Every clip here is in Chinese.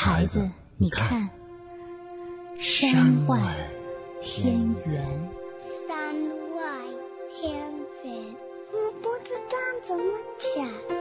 孩子，你看，山外天圆。 山外天圆，我不知道怎么讲。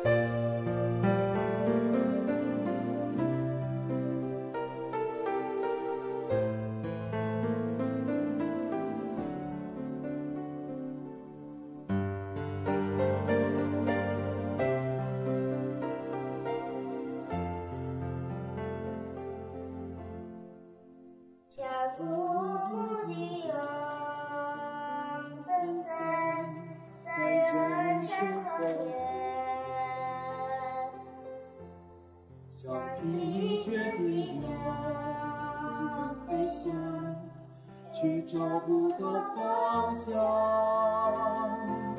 去找不到方向。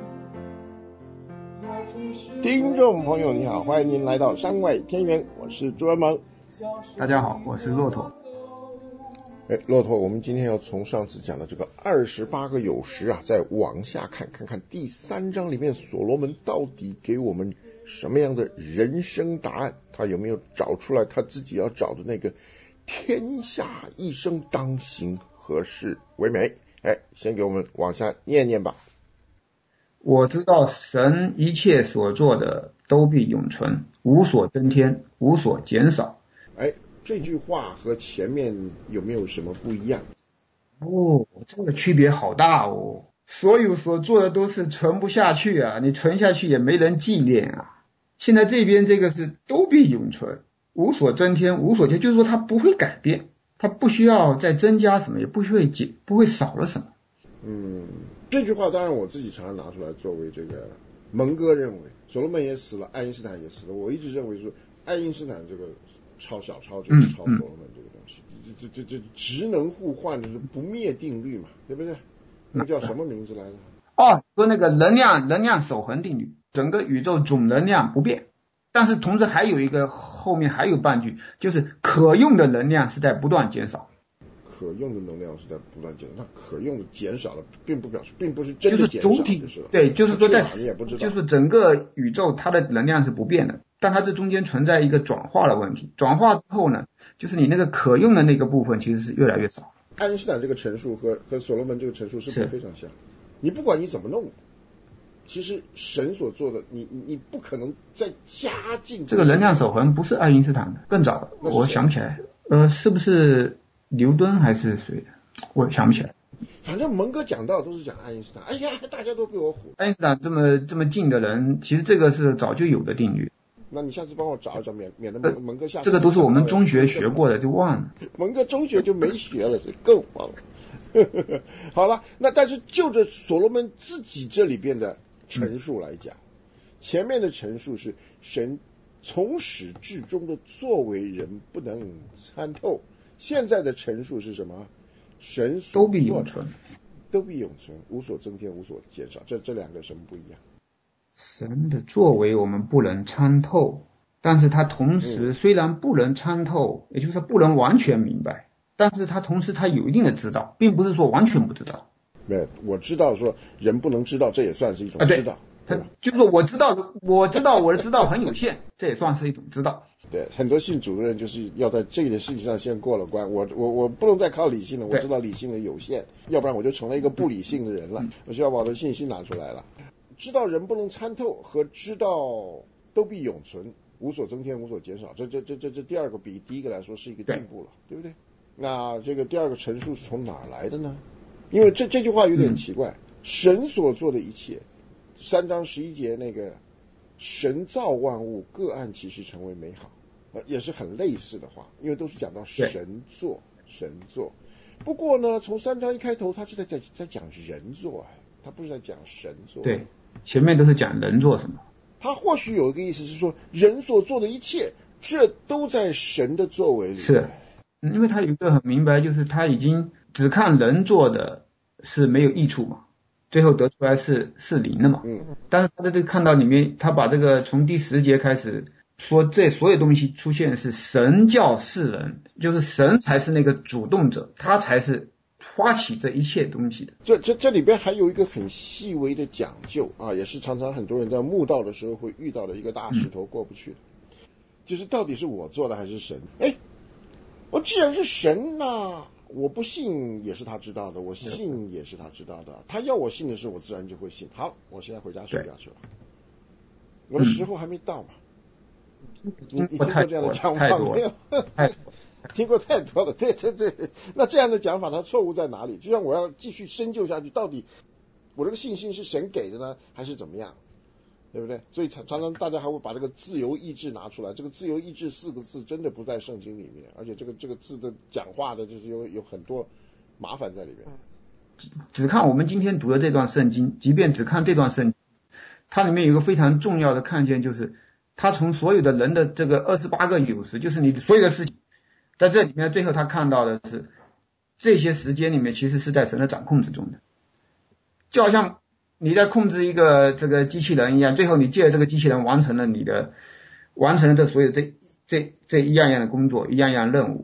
听众朋友你好，欢迎您来到山外天圆，我是朱文萌。 大家好，我是骆驼。 骆驼，我们今天要从上次讲的这个28个有时啊，再往下看看第3章里面所罗门到底给我们什么样的人生答案，他有没有找出来他自己要找的那个天下一生当行何事为美？先给我们往下念念吧。 我知道神一切所做的都必永存，无所增添，无所减少。 这句话和前面有没有什么不一样？ 这个区别好大哦。所有所做的都是存不下去啊，你存下去也没人纪念啊。现在这边这个是都必永存，无所增添，无所减，就是说它不会改变，它不需要再增加什么，也不会少了什么。 这句话当然我自己常常拿出来作为这个蒙哥认为所罗门也死了，爱因斯坦也死了，我一直认为说爱因斯坦这个超小超就是超所罗门这个东西，这职能互换就是不灭定律嘛，对不对？那叫什么名字来着？ 说那个能量守恒定律，整个宇宙总能量不变，但是同时还有一个后面还有半句，就是可用的能量是在不断减少。 可用的能量是在不断减少，那可用的减少了，并不是真的减少， 就是总体，对，就是说就是整个宇宙它的能量是不变的，但它这中间存在一个转化的问题，转化之后呢，就是你那个可用的那个部分其实是越来越少。 爱因斯坦这个陈述和所罗门这个陈述是不是非常像？你不管你怎么弄，其实神所做的，你不可能再加进这个能量守恒不是爱因斯坦的，更早的，我想不起来，是不是牛顿还是谁的？我想不起来。 反正蒙哥讲到都是讲爱因斯坦，大家都被我唬。 爱因斯坦这么近的人，其实这个是早就有的定律。 那你下次帮我找一找，免得蒙哥下次。 这个都是我们中学学过的，就忘了。 蒙哥中学就没学了，所以更忘了。好了，那但是就着所罗门自己这里边的陈述来讲，前面的陈述是神从始至终的作为人不能参透，现在的陈述是什么？神所都必永存， 无所增添，无所减少。这两个什么不一样？ 神的作为我们不能参透，但是他同时虽然不能参透，也就是说不能完全明白，但是他同时他有一定的知道，并不是说完全不知道。 我知道说人不能知道，这也算是一种知道。 他就是说我知道我的知道很有限，这也算是一种知道。 对，很多信主的人就是要在这个事情上先过了关，我不能再靠理性了，我知道理性的有限，要不然我就成了一个不理性的人了，我需要把我的信心拿出来了。知道人不能参透和知道都必永存，无所增添，无所减少，这第二个比第一个来说是一个进步了， 对不对？那这个第二个陈述是从哪儿来的呢？因为这句话有点奇怪，神所做的一切，3章11节那个神造万物，各按其时成为美好，也是很类似的话，因为都是讲到神做。不过呢，从3章一开头，他是在讲人做，他不是在讲神做。 对，前面都是讲人做什么。 他或许有一个意思是说，人所做的一切，这都在神的作为里。 是，因为他有一个很明白，就是他已经只看人做的是没有益处嘛，最后得出来是零的嘛。但是他在这看到里面，他把这个从第10节开始说，这所有东西出现是神叫世人，就是神才是那个主动者，他才是发起这一切东西的。 这里边还有一个很细微的讲究啊，也是常常很多人在慕道的时候会遇到的一个大石头过不去的。 就是到底是我做的还是神？我既然是神呐，我不信也是他知道的，我信也是他知道的。他要我信的时候，我自然就会信。好，我现在回家睡觉去了。我的时候还没到嘛。你听过这样的讲法没有？听过太多了，对。那这样的讲法，它错误在哪里？就像我要继续深究下去，到底我这个信心是神给的呢，还是怎么样？对不对？所以常常大家还会把这个自由意志拿出来。这个自由意志4个字真的不在圣经里面，而且这个字的讲话的就是有很多麻烦在里面。 只看我们今天读的这段圣经，即便只看这段圣经，它里面有一个非常重要的看见，就是他从所有的人的这个28个有时，就是你所有的事情，在这里面最后他看到的是这些时间里面其实是在神的掌控之中的，就好像你在控制一个这个机器人一样，最后你借着这个机器人完成了这所有这一样样的工作，一样样任务。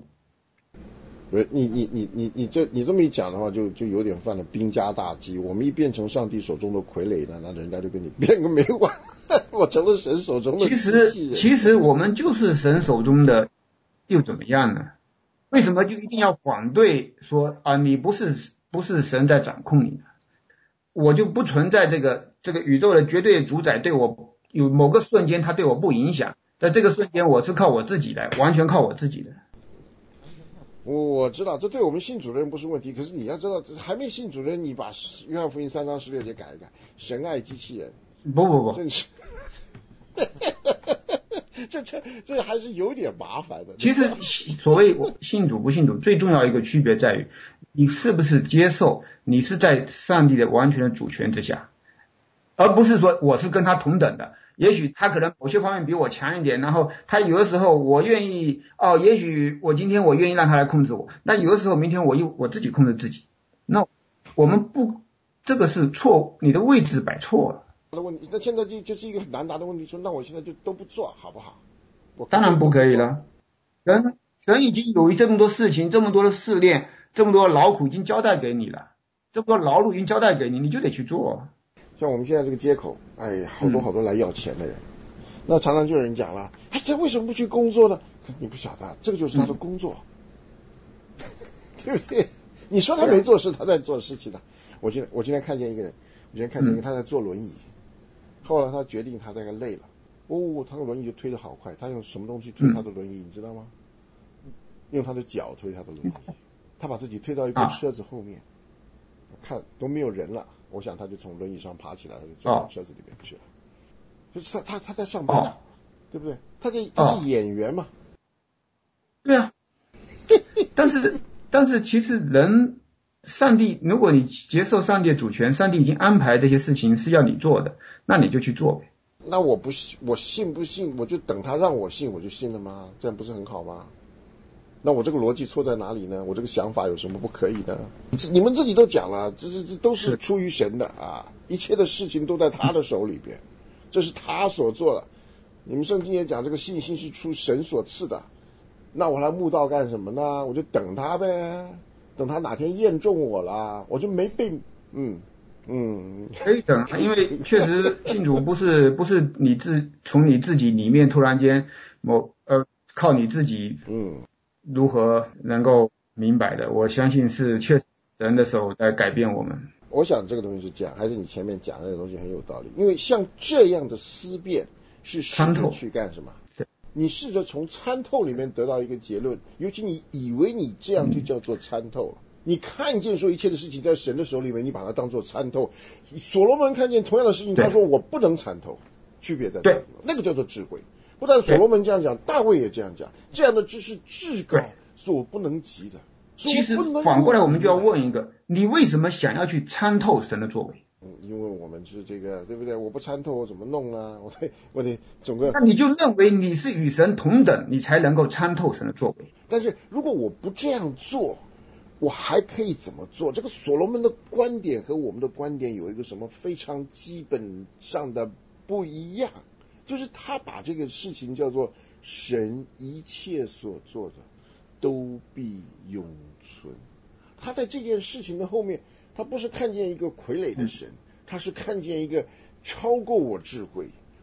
你这么一讲的话，就有点犯了兵家大忌。我们一变成上帝手中的傀儡呢，那人家就跟你变个没完。我成了神手中的机器人。 其实我们就是神手中的，又怎么样呢？为什么就一定要反对说啊，你不是神在掌控你的？我就不存在这个宇宙的绝对主宰对我有某个瞬间他对我不影响，在这个瞬间我是靠我自己的，完全靠我自己的。 我知道这对我们信主的人不是问题，可是你要知道还没信主的人，你把约翰福音3章16节改一改，神爱机器人。 不， 真是这还是有点麻烦的。 其实所谓信主不信主，最重要一个区别在于你是不是接受你是在上帝的完全的主权之下，而不是说我是跟他同等的。也许他可能某些方面比我强一点，然后他有的时候我愿意也许今天我愿意让他来控制我，那有的时候明天我自己控制自己，那我们不，这个是错误，你的位置摆错了。 那现在就是一个很难答的问题，说那我现在就都不做好不好？ 当然不可以了。神已经有这么多事情，这么多的试炼，这么多劳苦已经交代给你了，这么多劳碌已经交代给你，你就得去做。 像我们现在这个街口，好多来要钱的人，那常常就有人讲了，他为什么不去工作呢？你不晓得，这个就是他的工作，对不对？你说他没做事，他在做事情的。我今天看见一个人，他在坐轮椅，后来他决定他大概累了，他的轮椅就推得好快，他用什么东西推他的轮椅，你知道吗？用他的脚推他的轮椅，他把自己推到一个车子后面，看都没有人了。我想他就从轮椅上爬起来，他就钻到车子里面去了。就是他在上班，对不对？他是演员嘛。 对啊。但是其实上帝，如果你接受上帝的主权，上帝已经安排这些事情是要你做的，那你就去做呗。 那我信不信，我就等他让我信，我就信了吗？这样不是很好吗？那我这个逻辑错在哪里呢？我这个想法有什么不可以呢？你们自己都讲了，这都是出于神的啊，一切的事情都在他的手里边，这是他所做的。你们圣经也讲，这个信心是出神所赐的，那我还慕道干什么呢？我就等他呗，等他哪天验中我了，我就没被可以等，因为确实信主不是从你自己里面突然间靠你自己如何能够明白的？我相信是确实神的手在改变我们。 我想这个东西是这样，还是你前面讲的那个东西很有道理。因为像这样的思辨是试着去干什么？ 对， 你试着从参透里面得到一个结论，尤其你以为你这样就叫做参透了。你看见说一切的事情在神的手里面，你把它当作参透。所罗门看见同样的事情，他说我不能参透，区别在这里，那个叫做智慧。不但所罗门这样讲，大卫也这样讲，这样的知识至高，是我不能及的。 其实反过来我们就要问一个，你为什么想要去参透神的作为？ 因为我们是这个，对不对？我不参透我怎么弄呢？我得整个。 那你就认为你是与神同等，你才能够参透神的作为。 但是如果我不这样做，我还可以怎么做？这个所罗门的观点和我们的观点有一个什么非常基本上的不一样，就是他把这个事情叫做神一切所做的都必永存。他在这件事情的后面，他不是看见一个傀儡的神，他是看见一个超过我智慧，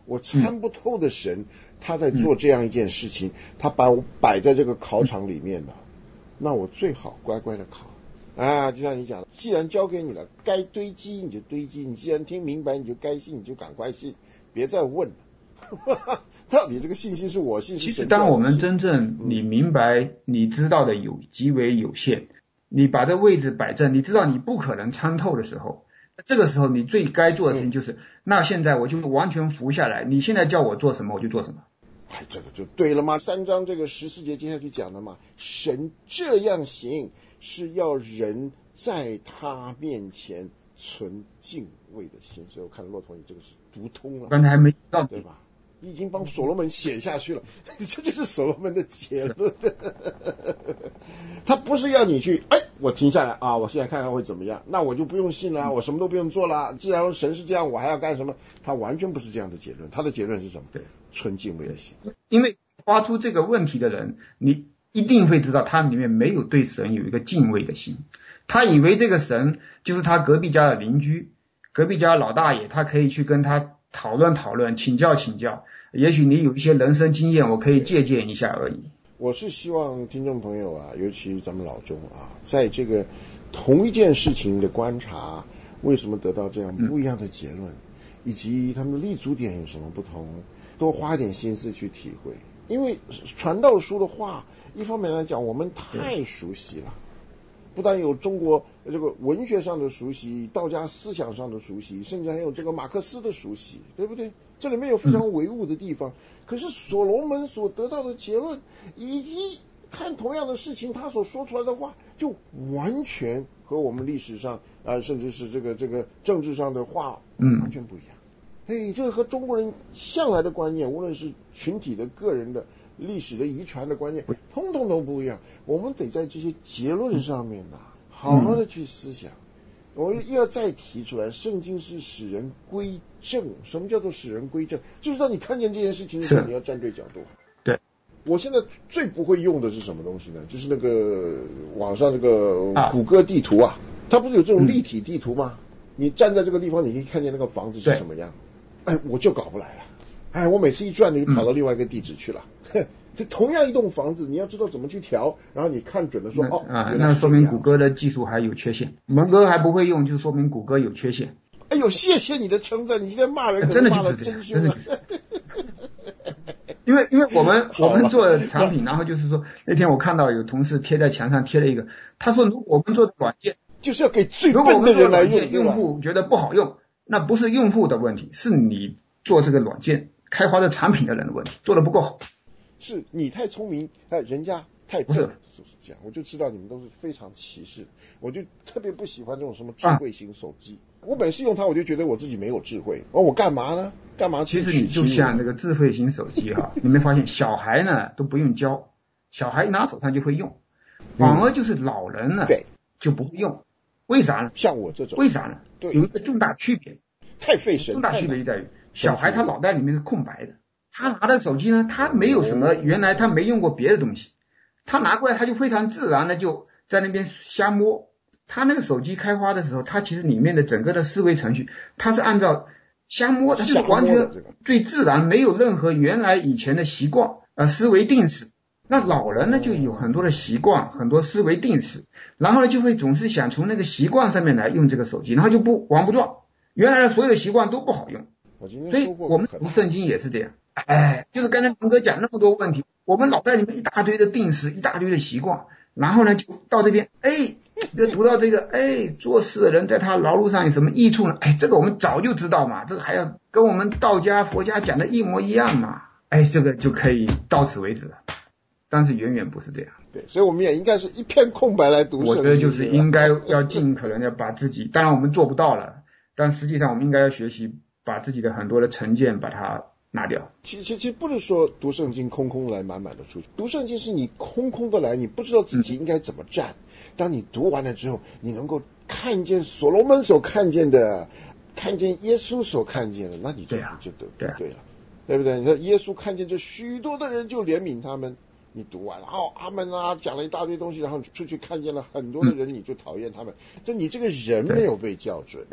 我参不透的神，他在做这样一件事情，他把我摆在这个考场里面了，那我最好乖乖的考。就像你讲的，既然交给你了，该堆积你就堆积，你既然听明白，你就该信你就赶快信，别再问了。到底这个信心是我信是神？ 其实当我们真正你明白你知道的极为有限，你把这位置摆正，你知道你不可能参透的时候，这个时候你最该做的事情就是，那现在我就完全服下来，你现在叫我做什么我就做什么。 这个就对了嘛，3章这个14节接下去讲的嘛，神这样行是要人在他面前存敬畏的心。所以我看骆驼你这个是读通了， 刚才还没到， 对吧？你已经帮所罗门写下去了，这就是所罗门的结论。他不是要你去，我停下来啊，我现在看看会怎么样，那我就不用信了，我什么都不用做了。既然神是这样，我还要干什么？他完全不是这样的结论。他的结论是什么？ 对， 存敬畏的心。 因为发出这个问题的人，你一定会知道他里面没有对神有一个敬畏的心，他以为这个神就是他隔壁家的邻居，隔壁家老大爷，他可以去跟他讨论讨论，请教请教，也许你有一些人生经验，我可以借鉴一下而已。 我是希望听众朋友尤其咱们老中在这个同一件事情的观察，为什么得到这样不一样的结论，以及他们的立足点有什么不同，多花一点心思去体会。因为传道书的话，一方面来讲我们太熟悉了，不但有中国这个文学上的熟悉，道家思想上的熟悉，甚至还有这个马克思的熟悉，对不对？这里面有非常唯物的地方，可是所罗门所得到的结论，以及看同样的事情他所说出来的话，就完全和我们历史上甚至是这个政治上的话完全不一样。这个和中国人向来的观念，无论是群体的、个人的、历史的遗传的观念，通通都不一样。我们得在这些结论上面好好的去思想。我又要再提出来，圣经是使人归正。什么叫做使人归正？就是当你看见这件事情的时候，你要站对角度。 对， 我现在最不会用的是什么东西呢？就是那个网上这个谷歌地图它不是有这种立体地图吗？你站在这个地方，你可以看见那个房子是什么样。我就搞不来了。我每次一转，你就跑到另外一个地址去了。这同样一栋房子，你要知道怎么去调，然后你看准了说那说明谷歌的技术还有缺陷。蒙哥还不会用，就说明谷歌有缺陷。 谢谢你的称赞，你今天骂人真的骂就是这样， 真凶了。 因为我们做产品，然后就是说那天我看到有同事贴在墙上贴了一个，他说如果我们做的软件就是要给最笨的人来用， 用户觉得不好用，那不是用户的问题，是你做这个软件开发的产品的人的问题，做得不够好。 是你太聪明，人家太笨，就是这样。我就知道你们都是非常歧视，我就特别不喜欢这种什么智慧型手机。我每次用它，我就觉得我自己没有智慧。我干嘛呢？干嘛？ 其实你就像这个智慧型手机你没发现小孩呢都不用教，小孩一拿手上就会用，反而就是老人呢就不会用。为啥呢？ 像我这种。 为啥呢？有一个重大区别， 太费神。 重大区别就在于小孩他脑袋里面是空白的。他拿的手机呢，他没有什么，原来他没用过别的东西，他拿过来他就非常自然的就在那边瞎摸。他那个手机开发的时候，他其实里面的整个的思维程序，他是按照瞎摸，他就是完全最自然，没有任何原来以前的习惯思维定式。那老人呢就有很多的习惯，很多思维定式，然后呢就会总是想从那个习惯上面来用这个手机，然后就玩不转，原来的所有的习惯都不好用。所以我们读圣经也是这样。就是刚才蒙哥讲那么多问题，我们脑袋里面一大堆的定式，一大堆的习惯，然后呢就到这边就读到这个做事的人在他劳碌上有什么益处呢？这个我们早就知道嘛，这个还要跟我们道家佛家讲的一模一样嘛，这个就可以到此为止了。但是远远不是这样。 对，所以我们也应该是一片空白来读圣经。 我觉得就是应该要尽可能的把自己，当然我们做不到了，但实际上我们应该要学习把自己的很多的成见把它拿掉。 其实不是说读圣经空空来满满的出去，读圣经是你空空的来，你不知道自己应该怎么站。当你读完了之后，你能够看见所罗门所看见的，看见耶稣所看见的，那你就对了，对不对？你说耶稣看见这许多的人就怜悯他们，你读完了阿们讲了一大堆东西，然后出去看见了很多的人，你就讨厌他们，这你这个人没有被校准。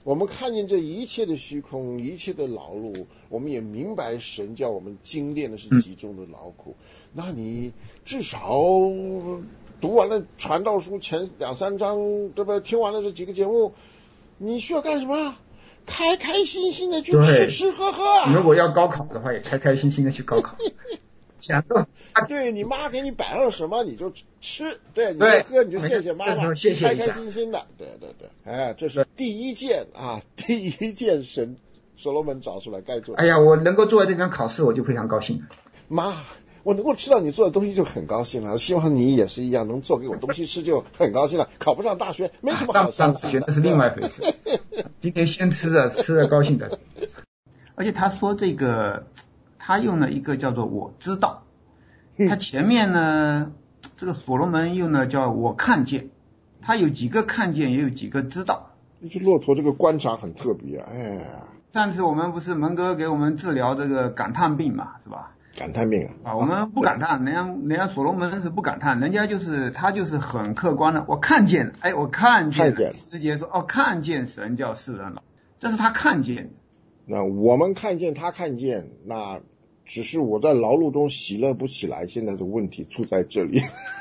我们看见这一切的虚空，一切的劳碌，我们也明白神叫我们精炼的是极重的劳苦。那你至少读完了传道书前2-3章，对吧？听完了这几个节目，你需要干什么？开开心心的去吃吃喝喝啊！ 如果要高考的话，也开开心心的去高考。享受， 对，你妈给你摆上什么你就吃，对，你就喝，你就谢谢妈妈， 谢谢， 开开心心的，对，哎，这是第一件神所罗门找出来该做的。 哎呀，我能够做这张考试，我就非常高兴。 妈，我能够吃到你做的东西就很高兴了，希望你也是一样，能做给我东西吃就很高兴了。考不上大学没什么好伤心的， 上大学那是另外一回事。今天先吃了高兴的。而且他说这个。他用了一个叫做我知道，他前面呢，这个所罗门用的叫我看见，他有几个看见，也有几个知道。 这骆驼这个观察很特别，哎呀。 上次我们不是蒙哥给我们治疗这个感叹病嘛，是吧？ 感叹病啊！ 我们不感叹，人家所罗门是不感叹，人家他就是很客观的，我看见，哎，我看见了。师姐说，哦，看见神叫世人了，这是他看见的。 那我们看见他看见，那只是我在劳碌中喜乐不起来，现在的问题出在这里。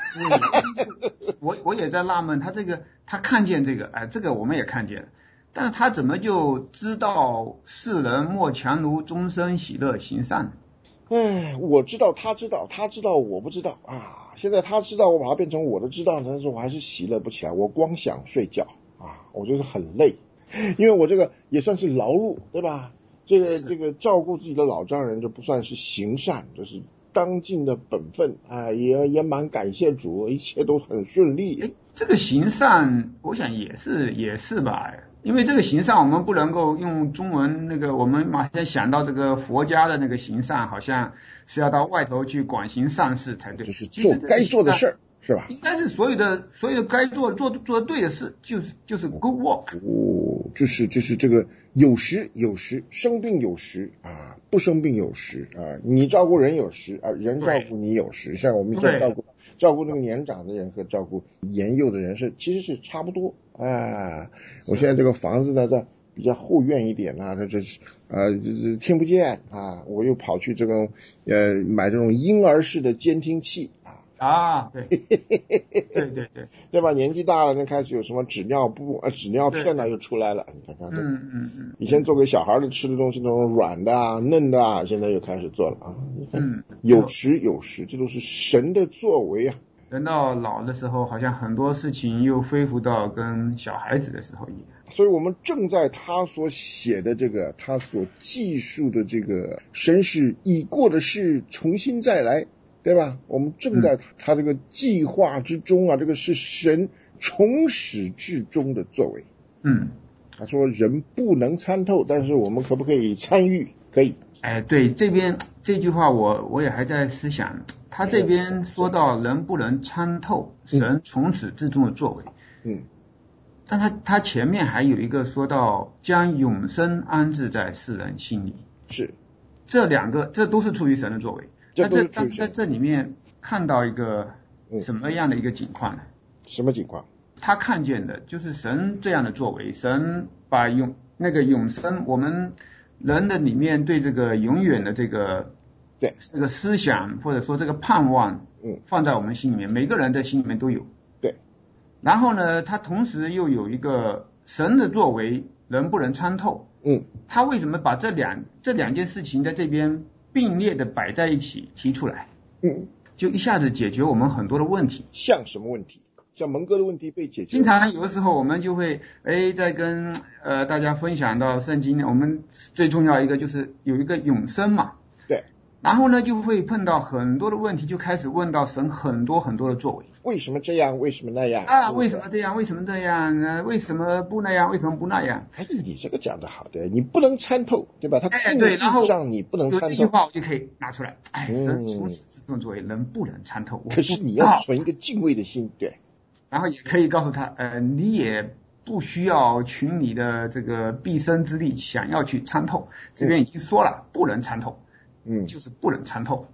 我也在纳闷，他看见这个，哎，这个我们也看见了，但是他怎么就知道世人莫强如终身喜乐行善呢？ 哎，我知道，他知道，他知道，我不知道啊。现在他知道，我把它变成我的知道，但是我还是喜乐不起来，我光想睡觉啊，我觉得很累，因为我这个也算是劳碌，对吧？这个照顾自己的老丈人，这不算是行善，这是当尽的本分啊，也蛮感谢主，一切都很顺利。 这个行善，我想也是吧，因为这个行善我们不能够用中文我们马上想到这个佛家的那个行善，好像是要到外头去广行善事才对， 就是做该做的事儿。是吧？ 应该是所有的该做的对的事，就是 good work。 就是这个有时生病有时啊，不生病有时啊，你照顾人有时啊，人照顾你有时。像我们照顾那个年长的人和照顾年幼的人其实是差不多啊。我现在这个房子呢在比较后院一点啊，这是听不见啊，我又跑去买这种婴儿式的监听器。 啊，对， 对吧？年纪大了，那开始有什么纸尿片又出来了，你看看。以前做给小孩的吃的东西，那种软的啊、嫩的啊，现在又开始做了啊。你看，有时，这都是神的作为啊。 等到老的时候，好像很多事情又恢复到跟小孩子的时候一样。 所以我们正在他所写的他所记述的神是已过的事重新再来。对吧？我们正在他这个计划之中啊，这个是神从始至终的作为。他说人不能参透，但是我们可不可以参与？可以。 哎，对，这句话我也还在思想。他这边说到人不能参透神从始至终的作为。但他前面还有一个说到将永生安置在世人心里。 是。 这两个，这都是出于神的作为。但是在这里面看到一个什么样的一个情况呢？ 什么情况？ 他看见的就是神这样的作为，神把永生，我们人的里面对这个永远的这个思想或者说这个盼望，放在我们心里面，每个人的心里面都有。 对。 然后呢，他同时又有一个神的作为，人不能参透。他为什么把这两件事情在这边并列的摆在一起提出来，就一下子解决我们很多的问题。 像什么问题？像蒙哥的问题被解决。 经常有的时候我们就会在跟大家分享到圣经，我们最重要一个就是有一个永生嘛。 对。 然后呢就会碰到很多的问题，就开始问到神很多很多的作为。 为什么这样？为什么那样？ 为什么这样？为什么这样？为什么不那样？为什么不那样？ 你这个讲得好的，你不能参透，对吧？他对，然后让你不能参透。 有这句话我就可以拿出来。神从始至终作为，人不能参透。 可是你要存一个敬畏的心，对。 然后也可以告诉他，你也不需要群你的这个毕生之力想要去参透，这边已经说了，不能参透。就是不能参透。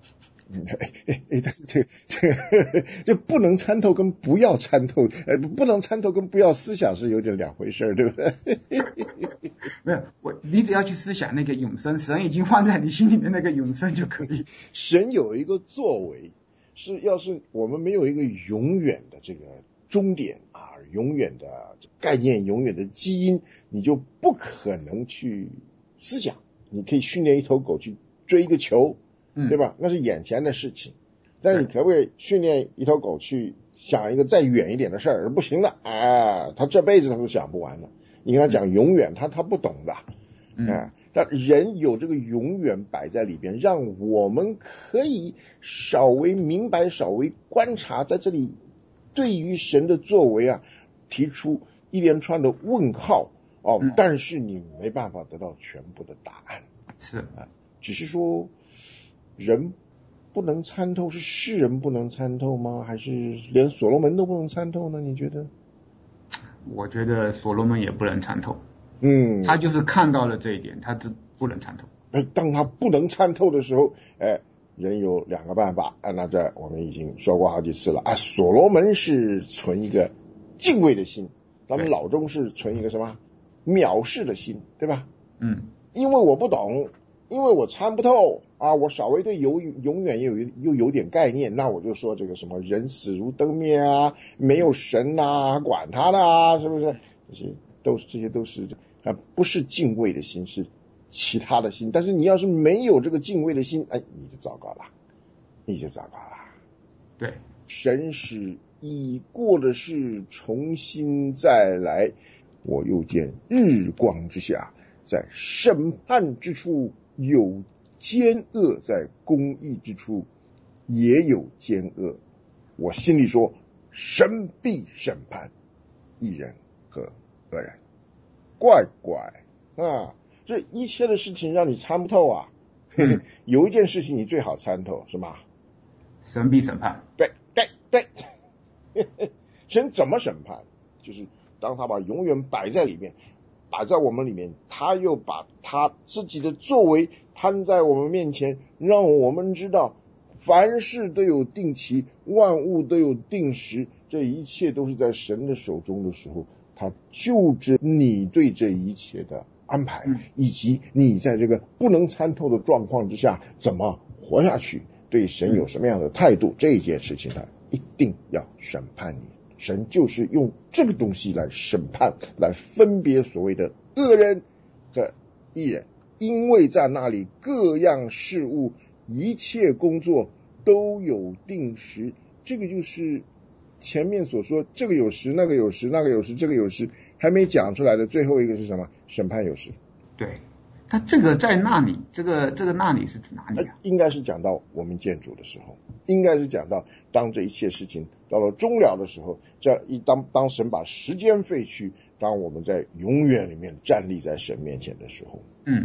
但是这不能参透跟不要参透，不能参透跟不要思想是有点两回事，对不对？ 没有，你只要去思想那个永生，神已经放在你心里面那个永生就可以。 神有一个作为，要是我们没有一个永远的这个终点啊，永远的概念，永远的基因，你就不可能去思想。你可以训练一头狗去追一个球，对吧？那是眼前的事情。但是你可不可以训练一头狗去想一个再远一点的事儿？不行的啊，他这辈子他都想不完的。你跟他讲永远，他不懂的。但人有这个永远摆在里边，让我们可以稍微明白，稍微观察，在这里对于神的作为啊，提出一连串的问号但是你没办法得到全部的答案。 是只是说人不能参透，是世人不能参透吗？还是连所罗门都不能参透呢？你觉得？ 我觉得所罗门也不能参透。他就是看到了这一点，他不能参透。 当他不能参透的时候，人有两个办法。那这我们已经说过好几次了啊。所罗门是存一个敬畏的心，他们老中是存一个什么藐视的心，对吧？因为我不懂，因为我参不透啊，我稍微对永远又有点概念，那我就说这个什么人死如灯灭啊，没有神啊，管他的啊，是不是？这些都是不是敬畏的心，是其他的心。但是你要是没有这个敬畏的心，你就糟糕了， 对， 神使已过的事重新再来，我又见日光之下，在审判之处有奸恶，在公义之处也有奸恶。我心里说，神必审判义人和恶人。乖啊，这一切的事情让你参不透啊。有一件事情你最好参透，是吗？ 神必审判。 对神怎么审判？就是当他把永远摆在里面，摆在我们里面，他又把他自己的作为摊在我们面前，让我们知道凡事都有定期，万物都有定时，这一切都是在神的手中的时候，他就着你对这一切的安排，以及你在这个不能参透的状况之下怎么活下去，对神有什么样的态度，这一件事情他一定要审判你。神就是用这个东西来审判，来分别所谓的恶人和义人，因为在那里各样事物一切工作都有定时。这个就是前面所说这个有时，那个有时，那个有时，这个有时，还没讲出来的最后一个是什么？审判有时。 对，他这个在那里，这个那里是指哪里啊？ 应该是讲到我们见主的时候，应该是讲到当这一切事情到了终了的时候，当神把时间废去，当我们在永远里面站立在神面前的时候，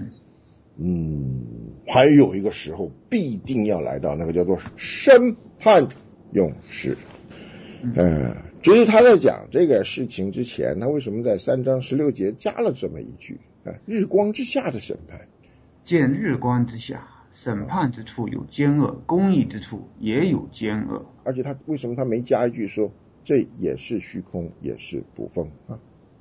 还有一个时候必定要来到，那个叫做审判永时。只是他在讲这个事情之前，他为什么在3章16节加了这么一句日光之下的审判？ 见日光之下，审判之处有奸恶，公义之处也有奸恶。 而且他为什么他没加一句说这也是虚空，也是捕风啊？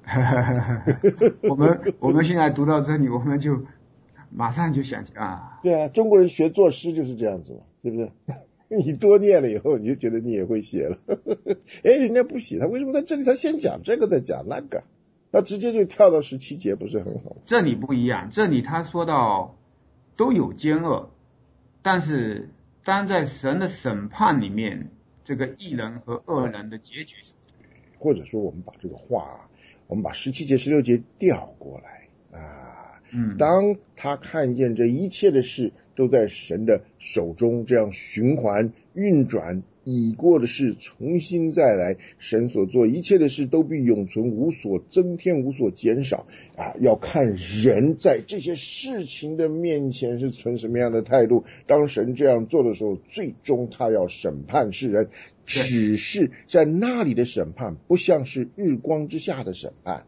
我们现在读到这里，我们就马上就想起啊， 对啊，中国人学作诗就是这样子嘛，对不对？你多念了以后，你就觉得你也会写了。人家不写，他为什么在这里他先讲这个再讲那个？他直接就跳到17节，不是很好？ 这里不一样，这里他说到都有奸恶，但是当在神的审判里面，这个义人和恶人的结局是， 或者说我们把这个话，我们把17节16节调过来当他看见这一切的事都在神的手中这样循环运转，已过的事重新再来，神所做一切的事都必永存，无所增添，无所减少要看人在这些事情的面前是存什么样的态度。当神这样做的时候，最终他要审判世人，只是在那里的审判不像是日光之下的审判。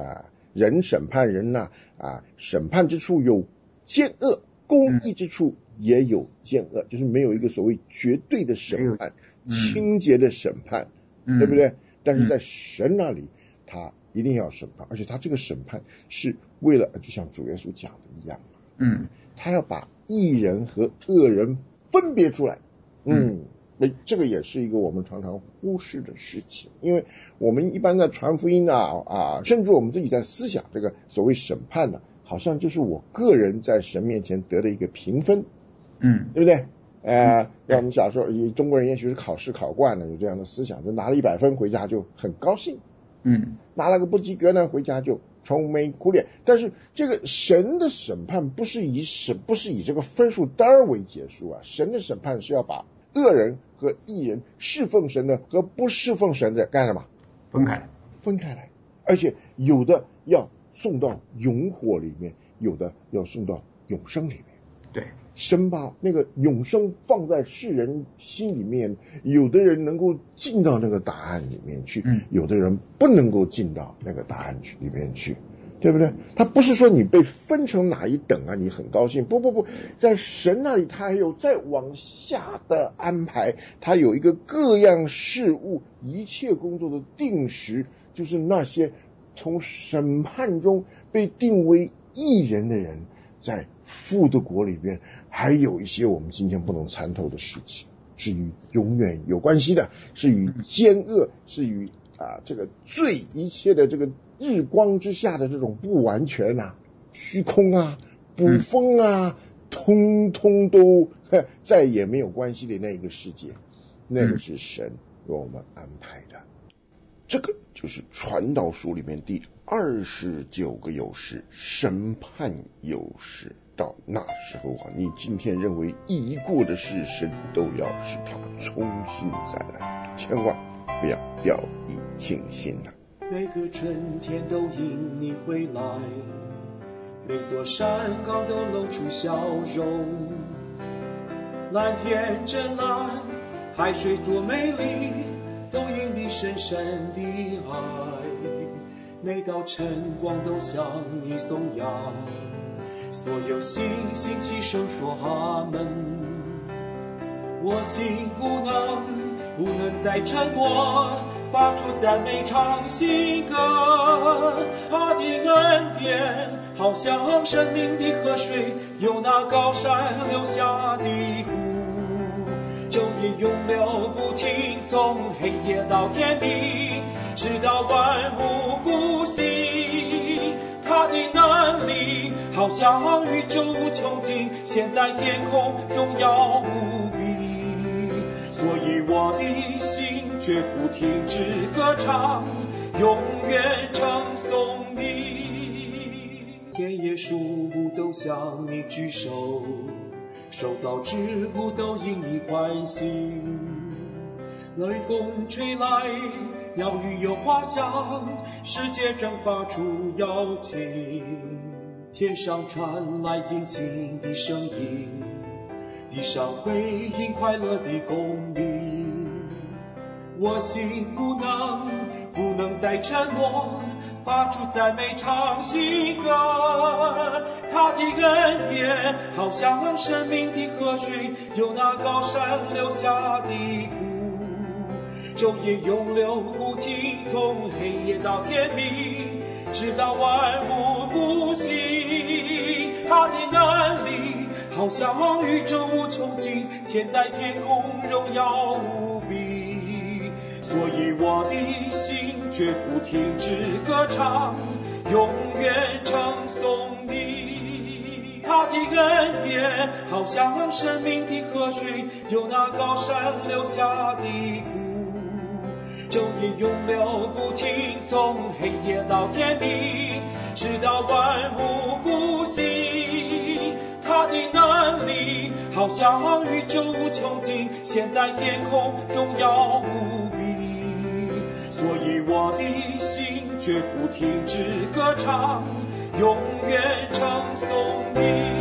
人审判人审判之处有奸恶，公义之处也有奸恶，就是没有一个所谓绝对的审判，清洁的审判，对不对？但是在神那里他一定要审判，而且他这个审判是为了，就像主耶稣讲的一样，他要把义人和恶人分别出来。这个也是一个我们常常忽视的事情，因为我们一般在传福音甚至我们自己在思想这个所谓审判呢，好像就是我个人在神面前得的一个评分，对不对？让你小时候中国人也许是考试考惯了，有这样的思想，就拿了100分回家就很高兴，拿了个不及格呢回家就愁眉苦脸。但是这个神的审判不是以这个分数单为结束啊，神的审判是要把恶人和义人，侍奉神的和不侍奉神的干什么？分开来，而且有的要送到永火里面，有的要送到永生里面。对，神把那个永生放在世人心里面，有的人能够进到那个答案里面去，有的人不能够进到那个答案里面去，对不对？他不是说你被分成哪一等啊，你很高兴，不，在神那里他还有再往下的安排，他有一个各样事物一切工作的定时，就是那些从审判中被定为义人的人，在父的国里边还有一些我们今天不能参透的事情，是与永远有关系的，是与奸恶，是与这个罪，一切的这个日光之下的这种不完全虚空捕风通通都再也没有关系的那个世界，那个是神为我们安排的。这个就是传道书里面第29个有时，审判有时。到那时候你今天认为已过的事，神都要使它重新再来，千万不要掉以轻心每个春天都因你回来，每座山岗都露出笑容，蓝天真蓝，海水多美丽，都因你深深的爱，每道晨光都向你颂扬，所有星星齐声说阿们。我心不能再沉默，发出赞美唱新歌。他的恩典好像生命的河水，由那高山流下的湖，昼夜永流不停，从黑夜到天明，直到万物复兴。他的能力好像宇宙无穷尽，现在天空荣耀无比，所以我的心绝不停止歌唱，永远称颂你。天野树木都向你举手，受造之物都因你欢喜，冷风吹来，鸟语有花香，世界正发出邀请，天上传来尽情的声音，地上回应快乐的公鸣。我心不能再沉默，发出赞美唱新歌。他的恩典好像生命的河水，由那高山流下的湖，昼夜永流不停，从黑夜到天明，直到万物复兴。他的能力好像宇宙无穷尽，现在天空荣耀无比，所以我的心绝不停止歌唱，永远称颂你。他的恩典好像生命的河水，由那高山流下的湖，昼夜永流不停，从黑夜到天明，直到万物复兴。他的能力好像宇宙无穷尽，现在天空荣耀无比，所以我的心绝不停止歌唱，永远称颂你。